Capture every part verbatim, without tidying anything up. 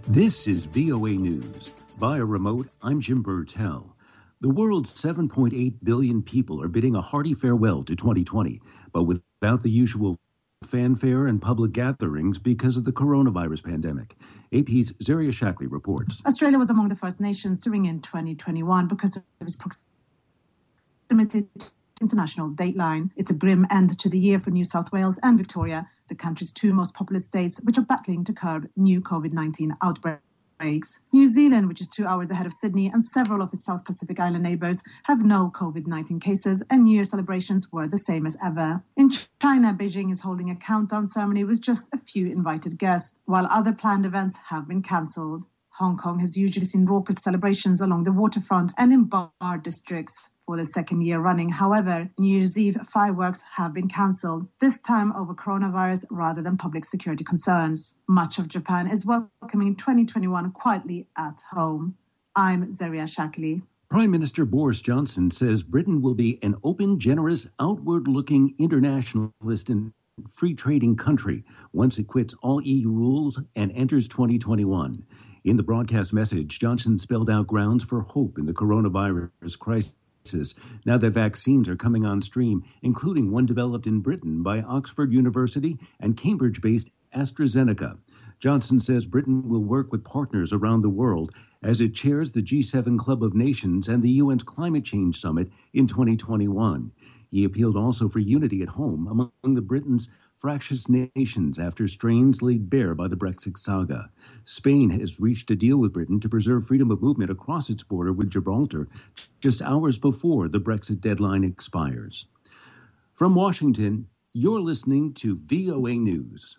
This is V O A News. Via remote, I'm Jim Burtell. The world's seven point eight billion people are bidding a hearty farewell to twenty twenty, but without the usual fanfare and public gatherings because of the coronavirus pandemic. A P's Zaria Shackley reports. Australia was among the first nations to ring in twenty twenty-one because of its proximity to international dateline. It's a grim end to the year for New South Wales and Victoria, the country's two most populous states, which are battling to curb new COVID nineteen outbreaks. New Zealand, which is two hours ahead of Sydney, and several of its South Pacific Island neighbours have no COVID nineteen cases, and New Year celebrations were the same as ever. In China, Beijing is holding a countdown ceremony with just a few invited guests, while other planned events have been cancelled. Hong Kong has usually seen raucous celebrations along the waterfront and in bar districts for the second year running. However, New Year's Eve fireworks have been cancelled, this time over coronavirus rather than public security concerns. Much of Japan is welcoming twenty twenty-one quietly at home. I'm Zaria Shackley. Prime Minister Boris Johnson says Britain will be an open, generous, outward-looking internationalist and free trading country once it quits all E U rules and enters twenty twenty-one. In the broadcast message, Johnson spelled out grounds for hope in the coronavirus crisis now that vaccines are coming on stream, including one developed in Britain by Oxford University and Cambridge-based AstraZeneca. Johnson says Britain will work with partners around the world as it chairs the G seven Club of Nations and the U N's Climate Change Summit in twenty twenty-one. He appealed also for unity at home among the Britain's fractious nations after strains laid bare by the Brexit saga. Spain has reached a deal with Britain to preserve freedom of movement across its border with Gibraltar just hours before the Brexit deadline expires. From Washington, you're listening to V O A News.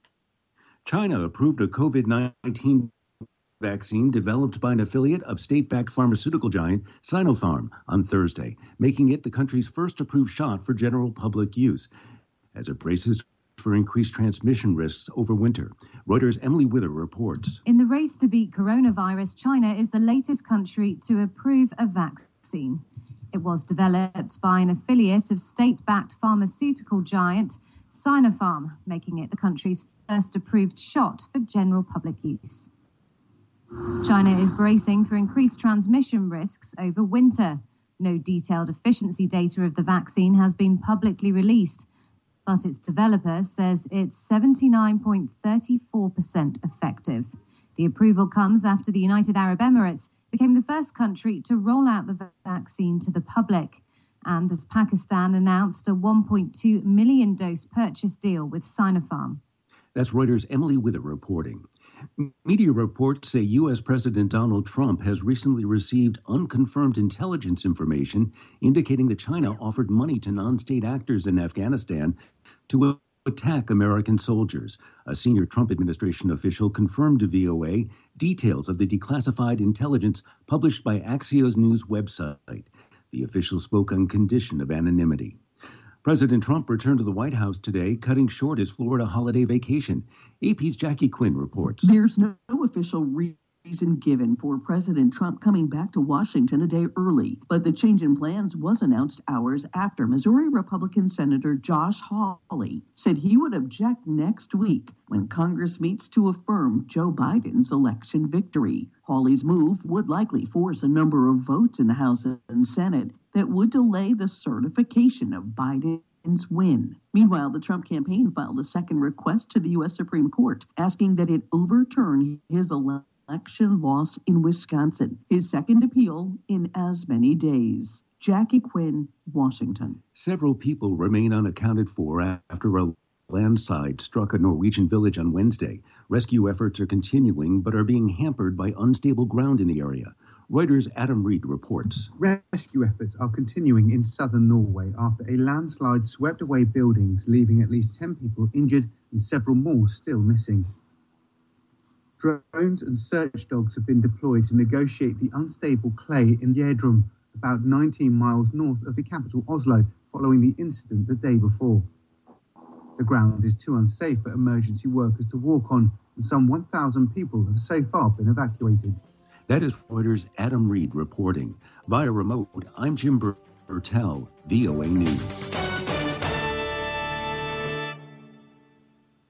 China approved a COVID nineteen vaccine developed by an affiliate of state-backed pharmaceutical giant Sinopharm on Thursday, making it the country's first approved shot for general public use, as it braces for increased transmission risks over winter. Reuters' Emily Wither reports. In the race to beat coronavirus, China is the latest country to approve a vaccine. It was developed by an affiliate of state-backed pharmaceutical giant Sinopharm, making it the country's first approved shot for general public use. China is bracing for increased transmission risks over winter. No detailed efficiency data of the vaccine has been publicly released, but its developer says it's seventy-nine point three four percent effective. The approval comes after the United Arab Emirates became the first country to roll out the vaccine to the public, and as Pakistan announced a one point two million dose purchase deal with Sinopharm. That's Reuters' Emily Wither reporting. Media reports say U S. President Donald Trump has recently received unconfirmed intelligence information indicating that China offered money to non-state actors in Afghanistan to attack American soldiers. A senior Trump administration official confirmed to V O A details of the declassified intelligence published by Axios News website. The official spoke on condition of anonymity. President Trump returned to the White House today, cutting short his Florida holiday vacation. A P's Jackie Quinn reports. There's no official reason given for President Trump coming back to Washington a day early, but the change in plans was announced hours after Missouri Republican Senator Josh Hawley said he would object next week when Congress meets to affirm Joe Biden's election victory. Hawley's move would likely force a number of votes in the House and Senate that would delay the certification of Biden's win. Meanwhile, the Trump campaign filed a second request to the U S. Supreme Court asking that it overturn his election loss in Wisconsin, his second appeal in as many days. Jackie Quinn, Washington. Several people remain unaccounted for after a landslide struck a Norwegian village on Wednesday. Rescue efforts are continuing but are being hampered by unstable ground in the area. Reuters' Adam Reed reports. Rescue efforts are continuing in southern Norway after a landslide swept away buildings, leaving at least ten people injured and several more still missing. Drones and search dogs have been deployed to negotiate the unstable clay in Gjerdrum, about nineteen miles north of the capital Oslo, following the incident the day before. The ground is too unsafe for emergency workers to walk on, and some one thousand people have so far been evacuated. That is Reuters' Adam Reed reporting. Via remote, I'm Jim Burtell, V O A News.